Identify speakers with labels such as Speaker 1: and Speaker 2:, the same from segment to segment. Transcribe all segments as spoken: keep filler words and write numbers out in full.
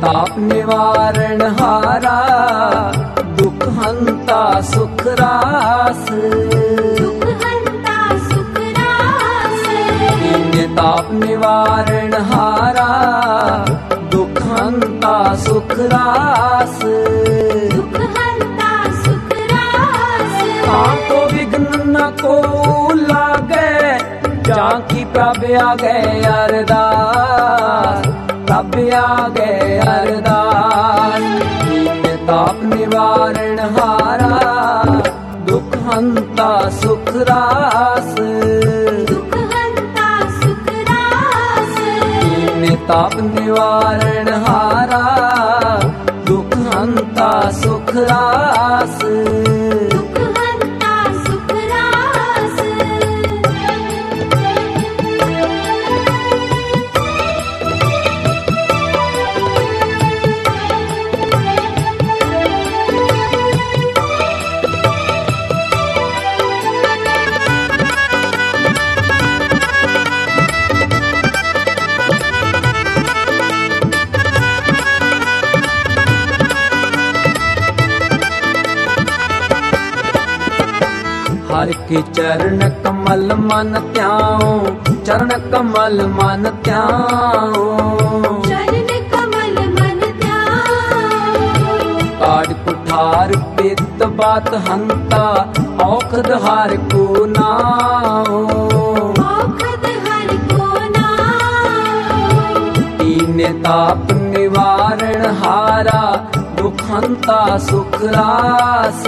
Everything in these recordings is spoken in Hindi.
Speaker 1: ताप निवारण हारा, दुख हंता सुख रास। दीन ताप निवारण हारा, दुख हंता सुख रास। ताको विघ्न न को लागे, जाकी प्रभ आगे अरदास, प्रभ आगे अरदास। दीन ताप निवारण हारा, दुख हंता सुख रास। दीन ताप निवारण हारा, दुख हंता सुख रास। हर के चरण कमल मन त्याओ, चरण कमल मन त्याओ।
Speaker 2: चरण कमल मन त्याओ।
Speaker 1: काट कुठार पित्त बात हंता, औखद हार को नाओ।
Speaker 2: औखद हर को नाओ।
Speaker 1: दीन ताप निवारण हारा, दुख हंता सुख रास।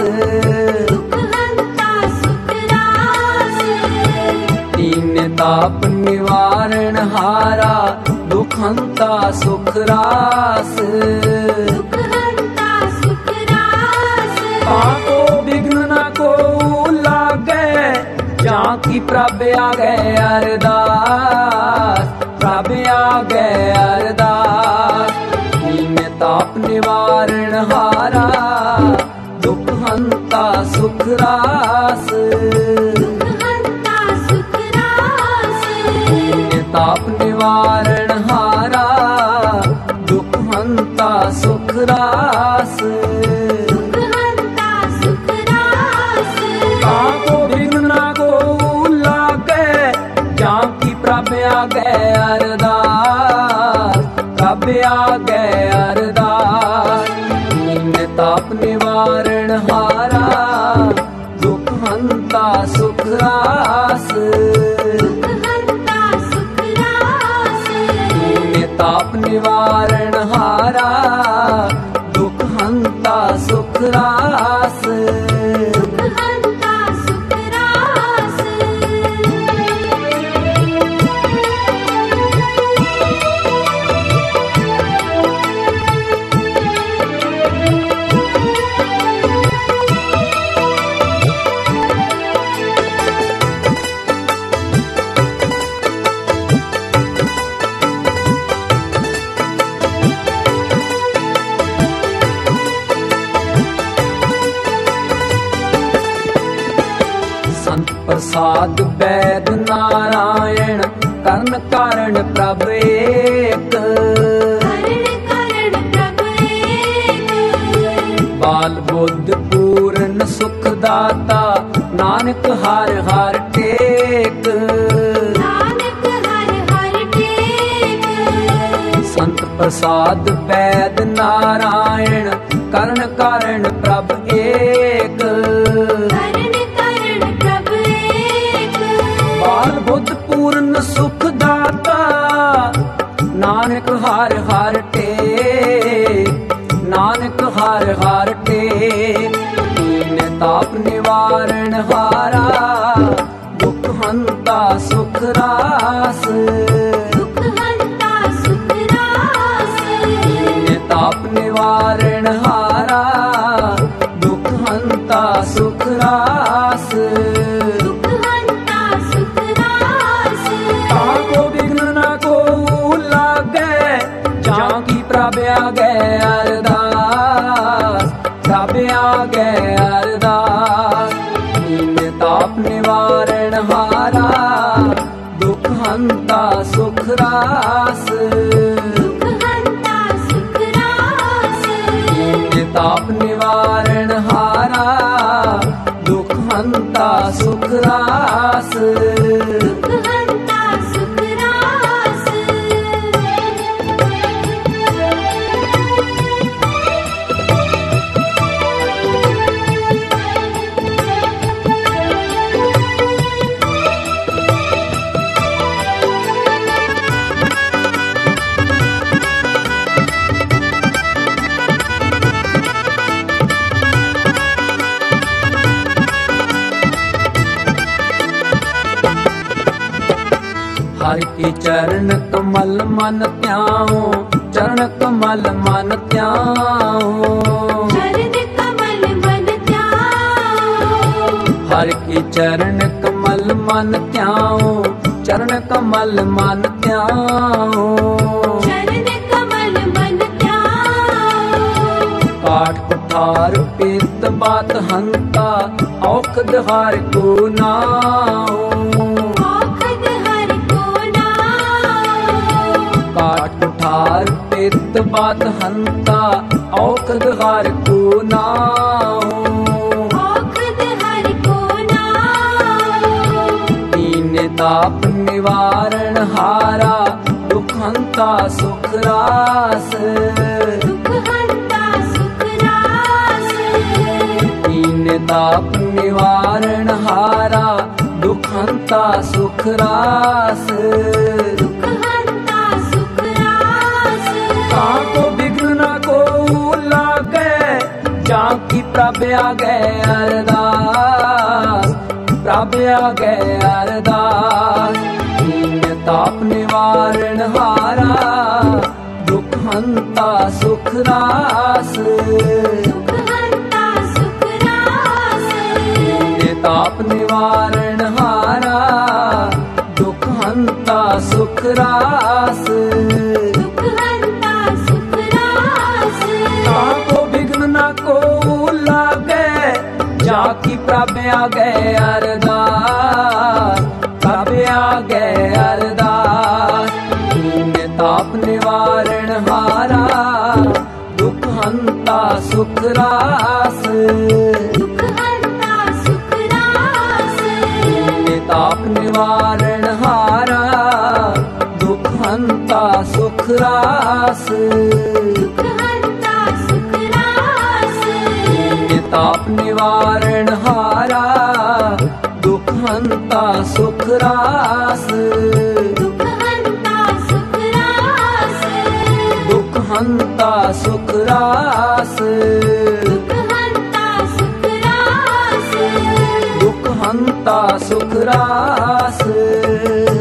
Speaker 1: दीन ताप निवारण हारा, दुख हंता सुख रास। ताको विघ्न न को लागे, जाकी प्रभ आगे अरदास, प्रभ आगे अरदास। दीन ताप निवारण हारा, दुख हंता सुख रास। ताप निवारण हारा, दुख हंता सुख रास। ताको विघ्न न को लागे, जाकी प्रभ आगे अरदास, प्रभ आगे अरदास। दीन ताप निवारण हारा, दुख हंता सुख रास। ताप निवारण हारा, दुख हंता सुख रास। प्रसाद वैद नारायण, कर्ण कारण प्रभ एक। बाल बुद्ध पूर्ण सुख दाता, नानक हर हर टेक। संत प्रसाद वैद नारायण, कर्ण कारण प्रभ एक। बाल बुद्ध पूर्ण सुख दाता, नानक हर हर टेक, नानक हर हर टेक। दीन ताप निवारण हारा, दुख हंता सुख रास। दीन ताप निवारण हारा, दुख हंता सुख रास। प्रभ आगे अरदास, प्रभ आगे अरदास। दीन ताप निवारण हारा, दुख हंता सुख रास। ताप निवारण हारा, दुख हंता सुख रास।
Speaker 2: दुख हंता सुख रास।
Speaker 1: हर के चरण कमल मन ध्याओ, चरण कमल मन ध्याओ।
Speaker 2: चरण कमल मन ध्याओ।
Speaker 1: हर के चरण कमल मन ध्याओ, चरण कमल मन ध्याओ।
Speaker 2: चरण कमल मन ध्याओ।
Speaker 1: काट कुठार पित बात हंता, औखद हार को नाओ।
Speaker 2: औखद हर को नाओ।
Speaker 1: काट कुठार पित बात हंता, औखद हार को नाओ।
Speaker 2: औखद हर को नाओ।
Speaker 1: दीन ताप निवारण हारा, दुख हंता सुख रास।
Speaker 2: दुख हंता सुख रास।
Speaker 1: दीन ताप निवारण हारा, दुख हंता सुख रास।
Speaker 2: दुख हंता सुख रास।
Speaker 1: ताको विघ्न न को लागे, जाकी प्रभ आगे अरदास, प्रभ आगे अरदास। दीन ताप निवारण हारा, दुख हंता सुख रास।
Speaker 2: दुख हंता सुख रास।
Speaker 1: दीन ताप निवारण हारा, दुख हंता सुख रास।
Speaker 2: दुख हंता सुख रास।
Speaker 1: ताको विघ्न न को लागे, जाकी प्रभ आगे अरदास, प्रभ आगे अरदास। दीन ताप निवारण हारा, दुख हंता सुख रास।
Speaker 2: दुख हंता सुख रास।
Speaker 1: दीन ताप निवारण हारा, दुख हंता सुख रास।
Speaker 2: दुख हंता सुख रास।
Speaker 1: दीन ताप निवारण हारा, दुख हंता सुख रास।
Speaker 2: दुख हंता सुख रास।
Speaker 1: दुख हंता सुख रास।
Speaker 2: दुख हंता सुख रास।
Speaker 1: दुख हंता सुख रास।